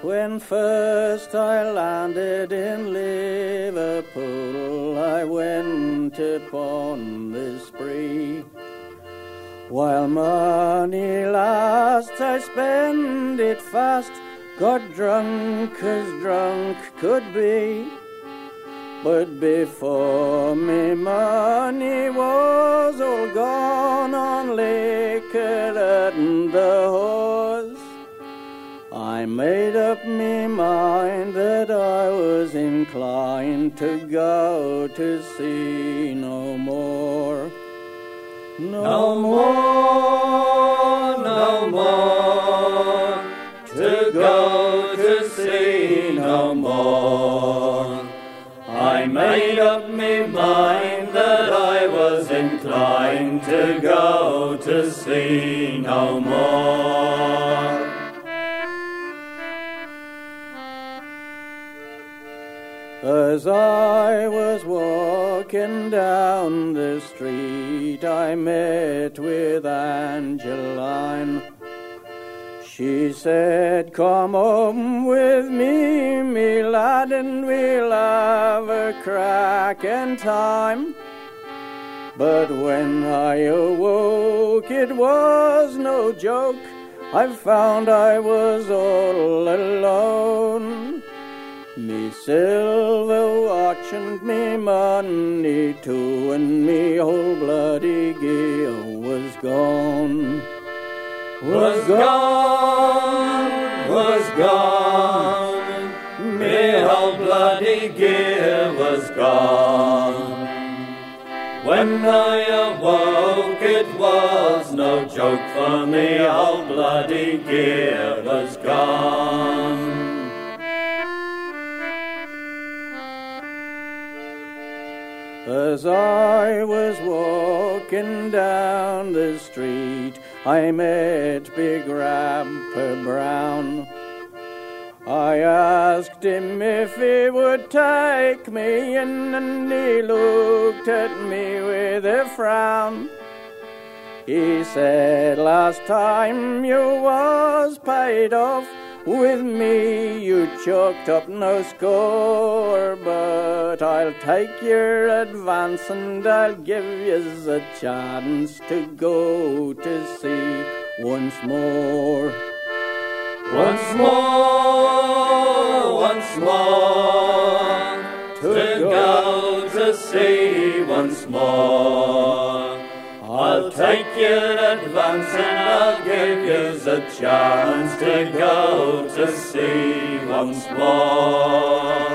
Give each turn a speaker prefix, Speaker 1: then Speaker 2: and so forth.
Speaker 1: when first I landed in Liverpool, I went upon the spree. While money lasts, I spend it fast, got drunk as drunk could be. But before me money was all gone on liquor and the horse, I made up me mind that I was inclined to go to sea no more. No more, no more, to go to sea no more. I made up me mind that I was inclined to go to sea no more. As I was walking down the street, I met with Angeline. She said, "Come home with me lad, and we'll have a cracking time." But when I awoke, it was no joke. I found I was all alone. Me silver watch and me money too, and me whole bloody gear was gone. Was gone, me whole bloody gear was gone. When I awoke, it was no joke, for me whole bloody gear was gone. As I was walking down the street, I met Big Rapper Brown. I asked him if he would take me in, and he looked at me with a frown. He said, "Last time you was paid off, with me you chalked up no score, but I'll take your advance and I'll give yous a chance to go to sea once more." Once more, to go to sea once more. I'll take your advance and I'll give yous a chance to go to sea once more.